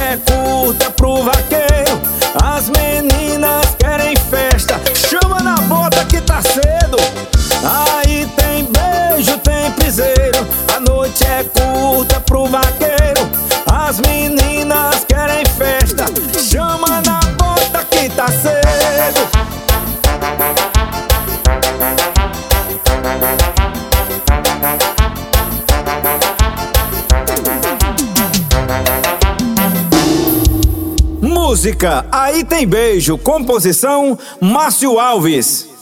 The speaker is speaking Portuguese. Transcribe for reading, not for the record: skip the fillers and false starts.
é curta pro vaqueiro, as meninas querem festa. Chama na bota que tá cedo. Aí tem beijo, tem piseiro. A noite é curta pro vaqueiro, as meninas querem festa. Chama na bota que tá cedo. Música Aí Tem Beijo, composição Márcio Alves.